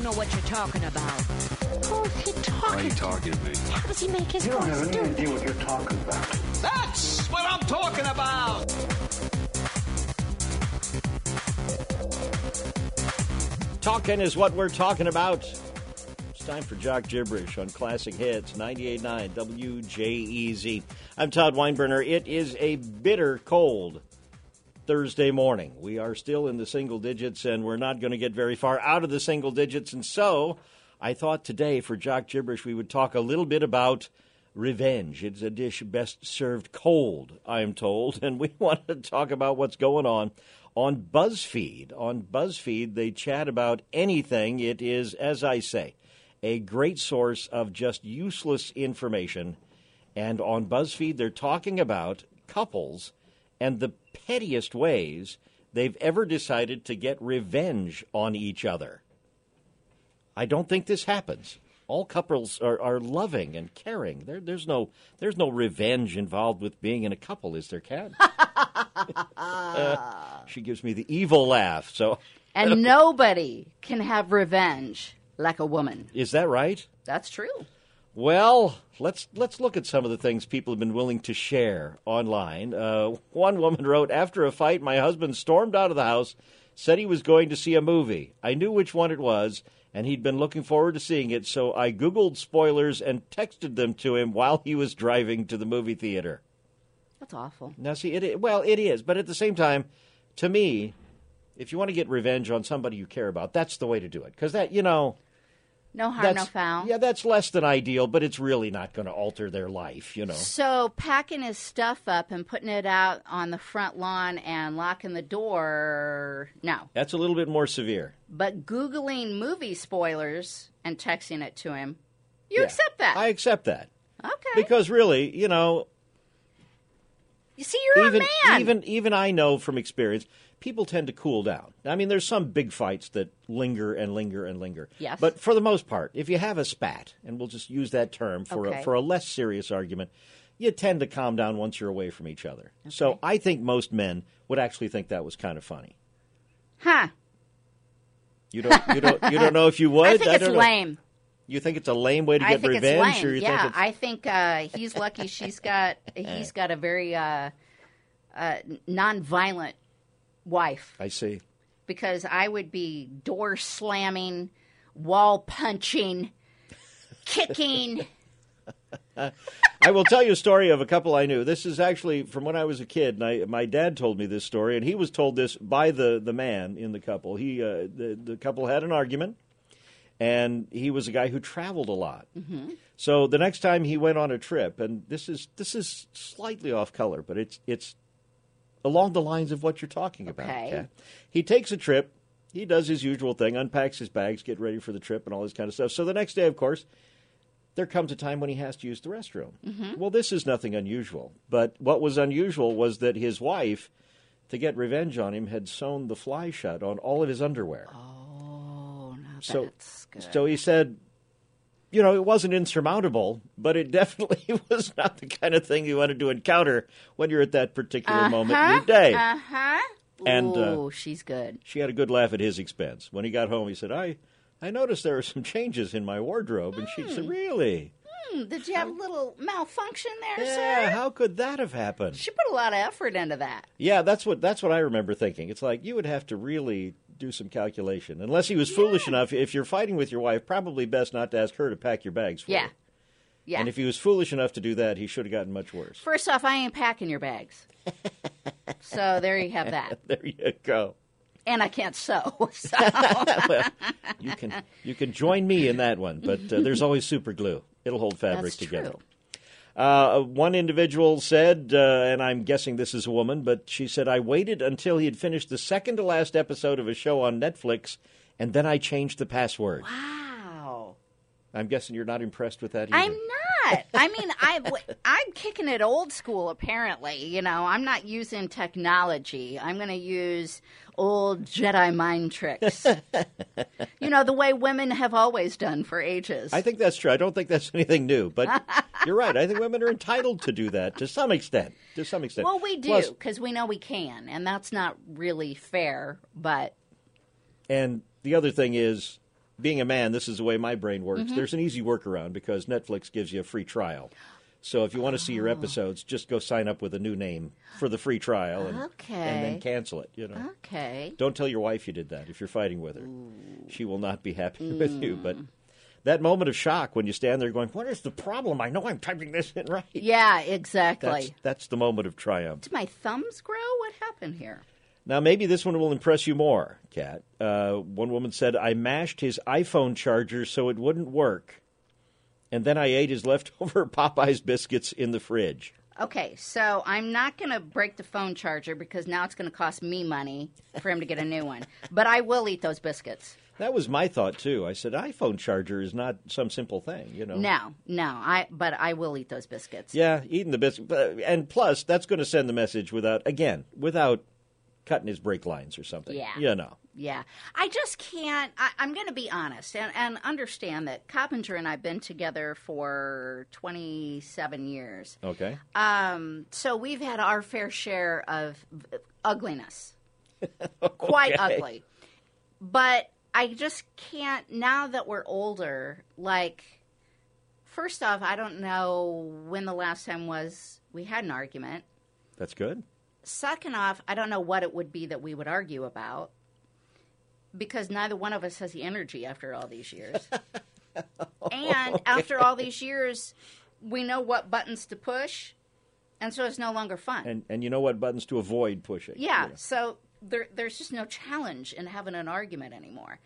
know what you're talking about. Who's he talking Why are you talking to me? How does he make his You don't voice have do? any idea what you're talking about. That's what I'm talking about! Talking is what we're talking about. It's time for Jock Gibberish on Classic Hits 98.9 WJEZ. I'm Todd Weinberner. It is a bitter cold Thursday morning. We are still in the single digits, and we're not going to get very far out of the single digits. And so I thought today for Jock Gibberish we would talk a little bit about revenge. It's a dish best served cold, I am told, and we want to talk about what's going on BuzzFeed. On BuzzFeed, they chat about anything. It is, as I say, a great source of just useless information. And on BuzzFeed, they're talking about couples and the pettiest ways they've ever decided to get revenge on each other. I don't think this happens. All couples are loving and caring. There's no revenge involved with being in a couple, is there, Kat? She gives me the evil laugh. And nobody can have revenge like a woman. Is that right? That's true. Well, let's look at some of the things people have been willing to share online. One woman wrote, "After a fight, my husband stormed out of the house, said he was going to see a movie. I knew which one it was, and he'd been looking forward to seeing it, so I Googled spoilers and texted them to him while he was driving to the movie theater." That's awful. Now, see, it is, but at the same time, to me, if you want to get revenge on somebody you care about, that's the way to do it, because that, No harm, no foul. Yeah, that's less than ideal, but it's really not going to alter their life, So packing his stuff up and putting it out on the front lawn and locking the door, no. That's a little bit more severe. But Googling movie spoilers and texting it to him, you accept that? I accept that. Okay. Because really, You see, you're a man. Even I know from experience, people tend to cool down. I mean, there's some big fights that linger and linger and linger. Yes. But for the most part, if you have a spat, and we'll just use that term for Okay. a less serious argument, you tend to calm down once you're away from each other. Okay. So I think most men would actually think that was kind of funny. Huh. You don't know if you would? I think it's don't know. lame. You think it's a lame way to get revenge? It's lame. Or you Yeah, think I think he's lucky he's got a very non-violent wife. I see. Because I would be door slamming, wall punching, kicking. I will tell you a story of a couple I knew. This is actually from when I was a kid. And my dad told me this story, and he was told this by the man in the couple. The couple had an argument, and he was a guy who traveled a lot. Mm-hmm. So the next time he went on a trip, and this is slightly off color, but it's along the lines of what you're talking about. Okay. He takes a trip. He does his usual thing, unpacks his bags, get ready for the trip, and all this kind of stuff. So the next day, of course, there comes a time when he has to use the restroom. Mm-hmm. Well, this is nothing unusual. But what was unusual was that his wife, to get revenge on him, had sewn the fly shut on all of his underwear. Oh, now that's good. So he said, it wasn't insurmountable, but it definitely was not the kind of thing you wanted to encounter when you're at that particular moment in your day. Uh-huh. And she's good. She had a good laugh at his expense. When he got home, he said, I noticed there were some changes in my wardrobe. And she said, really? Did you have a little malfunction there, sir? Yeah, how could that have happened? She put a lot of effort into that. Yeah, that's what I remember thinking. It's like you would have to really do some calculation. Unless he was foolish enough, if you're fighting with your wife, probably best not to ask her to pack your bags for you. Yeah. And if he was foolish enough to do that, he should have gotten much worse. First off, I ain't packing your bags. So there you have that. There you go. And I can't sew. So. Well, you can join me in that one, but there's always super glue. It'll hold fabric together. True. One individual said, and I'm guessing this is a woman, but she said, I waited until he had finished the second to last episode of a show on Netflix, and then I changed the password. Wow. I'm guessing you're not impressed with that either. I'm not. I mean, I'm kicking it old school, apparently. I'm not using technology. I'm going to use old Jedi mind tricks. The way women have always done for ages. I think that's true. I don't think that's anything new, but you're right. I think women are entitled to do that to some extent. Well, we do, because we know we can, and that's not really fair, but... And the other thing is, being a man, this is the way my brain works. There's an easy workaround because Netflix gives you a free trial. So if you want to see your episodes, just go sign up with a new name for the free trial and then cancel it. Okay. Don't tell your wife you did that if you're fighting with her. She will not be happy with you. But that moment of shock when you stand there going, what is the problem? I know I'm typing this in right. Yeah, exactly. That's the moment of triumph. Did my thumbs grow? What happened here? Now, maybe this one will impress you more, Kat. One woman said, I mashed his iPhone charger so it wouldn't work, and then I ate his leftover Popeyes biscuits in the fridge. Okay, so I'm not going to break the phone charger because now it's going to cost me money for him to get a new one. But I will eat those biscuits. That was my thought, too. I said, iPhone charger is not some simple thing, No, but I will eat those biscuits. Yeah, eating the biscuits. And plus, that's going to send the message without cutting his brake lines or something. Yeah. Yeah. I just can't. I'm going to be honest and understand that Coppinger and I have been together for 27 years. Okay. So we've had our fair share of ugliness. Quite ugly. But I just can't, now that we're older, first off, I don't know when the last time was we had an argument. That's good. Second off, I don't know what it would be that we would argue about because neither one of us has the energy after all these years. And after all these years, we know what buttons to push, and so it's no longer fun. And you know what buttons to avoid pushing. Yeah, so there's just no challenge in having an argument anymore.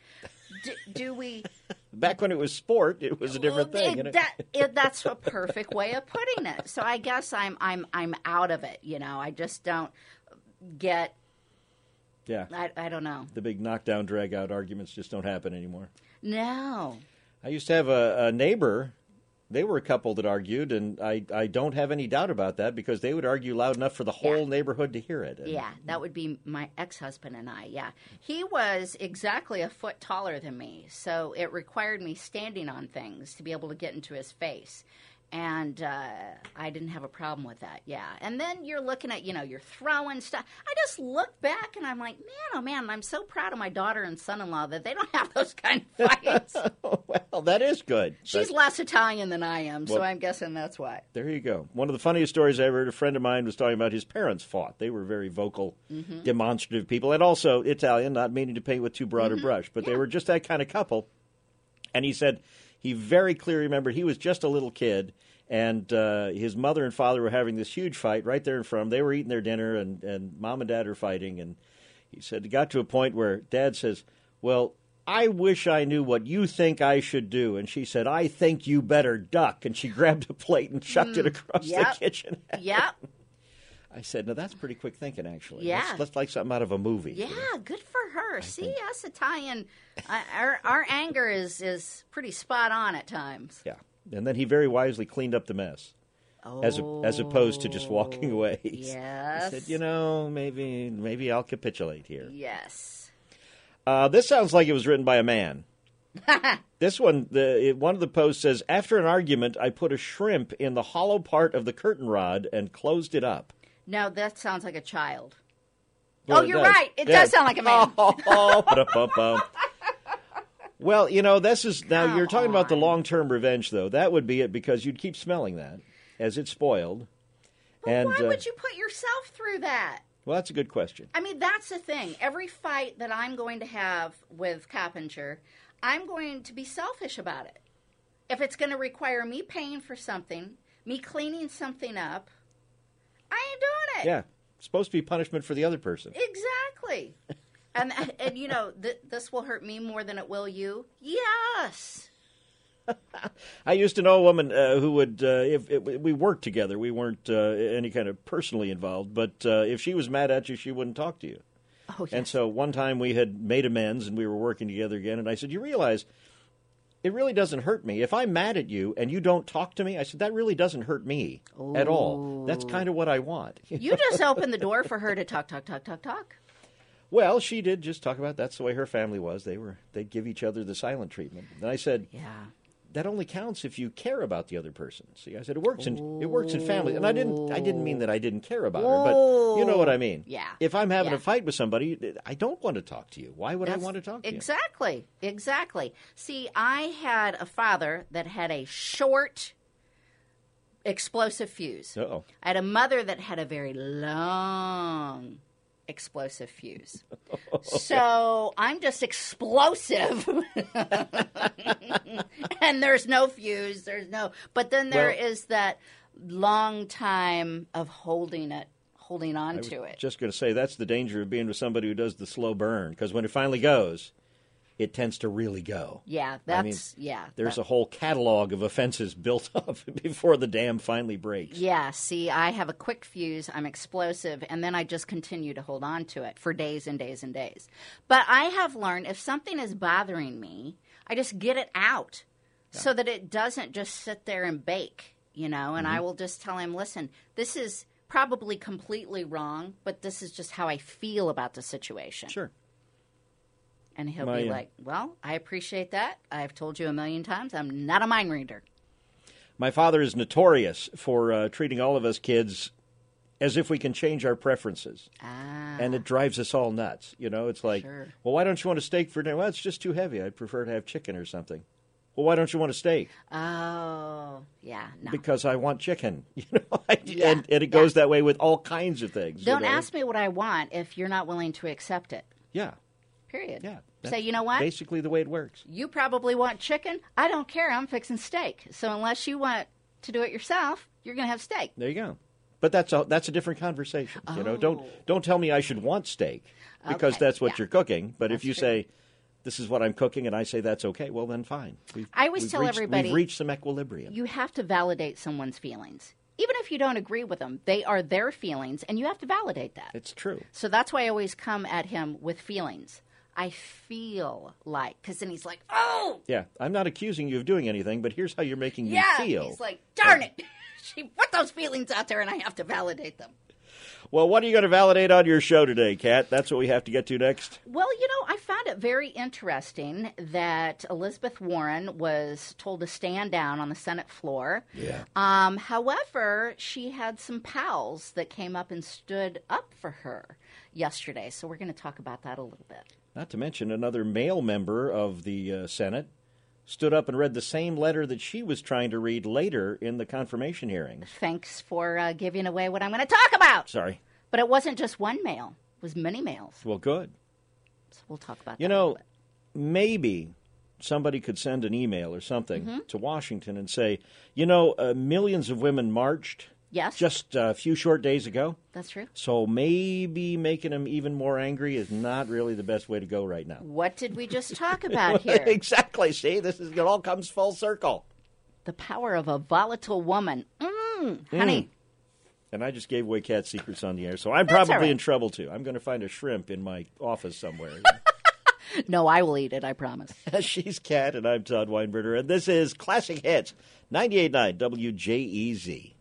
Do we... Back when it was sport, it was a different thing. That's a perfect way of putting it. So I guess I'm out of it. I just don't get. Yeah. I don't know. The big knockdown, drag out arguments just don't happen anymore. No. I used to have a neighbor. They were a couple that argued, and I don't have any doubt about that because they would argue loud enough for the whole neighborhood to hear it. And that would be my ex-husband and I, He was exactly a foot taller than me, so it required me standing on things to be able to get into his face. And I didn't have a problem with that, And then you're looking at, you're throwing stuff. I just look back and I'm like, man, oh man, I'm so proud of my daughter and son-in-law that they don't have those kind of fights. Well, that is good. She's less Italian than I am, so I'm guessing that's why. There you go. One of the funniest stories I ever heard, a friend of mine was talking about his parents fought. They were very vocal, demonstrative people, and also Italian, not meaning to paint with too broad a brush, but they were just that kind of couple. And he said he very clearly remembered he was just a little kid, and his mother and father were having this huge fight right there in front of them. They were eating their dinner, and mom and dad are fighting. And he said it got to a point where dad says, well, I wish I knew what you think I should do. And she said, I think you better duck. And she grabbed a plate and chucked it across the kitchen. Yep. I said, no, that's pretty quick thinking, actually. Yeah. That's like something out of a movie. Yeah, good for her. See, us Italian, our anger is pretty spot on at times. Yeah. And then he very wisely cleaned up the mess. As opposed to just walking away. Yes. He said, maybe I'll capitulate here. Yes. This sounds like it was written by a man. This one, one of the posts says, after an argument, I put a shrimp in the hollow part of the curtain rod and closed it up. No, that sounds like a child. Well, you're right. It does sound like a man. Well, this is, now you're talking about the long-term revenge, though. That would be it because you'd keep smelling that as it's spoiled. But why would you put yourself through that? Well, that's a good question. I mean, that's the thing. Every fight that I'm going to have with Coppinger, I'm going to be selfish about it. If it's going to require me paying for something, me cleaning something up, I ain't doing it. Yeah. It's supposed to be punishment for the other person. Exactly. and this will hurt me more than it will you? Yes. I used to know a woman who would, we worked together, we weren't any kind of personally involved, but if she was mad at you, she wouldn't talk to you. Oh, yes. And so one time we had made amends and we were working together again, and I said, you realize it really doesn't hurt me. If I'm mad at you and you don't talk to me, I said, that really doesn't hurt me at all. That's kind of what I want. You just opened the door for her to talk. Well, she did just talk about that's the way her family was. They'd give each other the silent treatment. And I said, that only counts if you care about the other person. See, I said it works in family, and I didn't mean that I didn't care about her, but you know what I mean. Yeah. If I'm having Yeah. a fight with somebody, I don't want to talk to you. Why would I want to talk to you? Exactly. See, I had a father that had a short, explosive fuse. Uh-oh. I had a mother that had a very long, explosive fuse. So I'm just explosive. And there's no fuse. But then there is that long time of holding on to it. Just going to say that's the danger of being with somebody who does the slow burn, because when it finally goes, it tends to really go. Yeah, There's a whole catalog of offenses built up before the dam finally breaks. Yeah, see, I have a quick fuse, I'm explosive, and then I just continue to hold on to it for days and days and days. But I have learned if something is bothering me, I just get it out so that it doesn't just sit there and bake, and I will just tell him, listen, this is probably completely wrong, but this is just how I feel about the situation. Sure. And he'll be like, well, I appreciate that. I've told you a million times, I'm not a mind reader. My father is notorious for treating all of us kids as if we can change our preferences. And it drives us all nuts. It's like, well, why don't you want a steak for dinner? Well, it's just too heavy. I'd prefer to have chicken or something. Well, why don't you want a steak? Oh, yeah. No. Because I want chicken. And it goes that way with all kinds of things. Don't ask me what I want if you're not willing to accept it. Yeah. Period. Yeah. Say, you know what? Basically the way it works. You probably want chicken. I don't care. I'm fixing steak. So unless you want to do it yourself, you're going to have steak. There you go. But that's a different conversation. Don't tell me I should want steak because that's what you're cooking. But if you say, this is what I'm cooking, and I say that's okay, well, then fine. I always tell everybody, we've reached some equilibrium. You have to validate someone's feelings. Even if you don't agree with them, they are their feelings, and you have to validate that. It's true. So that's why I always come at him with feelings. I feel like, because then he's like, oh! Yeah, I'm not accusing you of doing anything, but here's how you're making me feel. He's like, darn it! She put those feelings out there, and I have to validate them. Well, what are you going to validate on your show today, Kat? That's what we have to get to next. Well, I found it very interesting that Elizabeth Warren was told to stand down on the Senate floor. Yeah. However, she had some pals that came up and stood up for her yesterday. So we're going to talk about that a little bit. Not to mention another male member of the Senate stood up and read the same letter that she was trying to read later in the confirmation hearing. Thanks for giving away what I'm going to talk about. Sorry. But it wasn't just one male. It was many males. Well, good. So we'll talk about that a little bit. Maybe somebody could send an email or something to Washington and say, millions of women marched just a few short days ago. That's true. So maybe making them even more angry is not really the best way to go right now. What did we just talk about here? Exactly. See, it all comes full circle. The power of a volatile woman. Honey. And I just gave away Cat secrets on the air, so I'm probably in trouble, too. I'm going to find a shrimp in my office somewhere. No, I will eat it, I promise. She's Cat, and I'm Todd Weinberger, and this is Classic Hits, 98.9 WJEZ.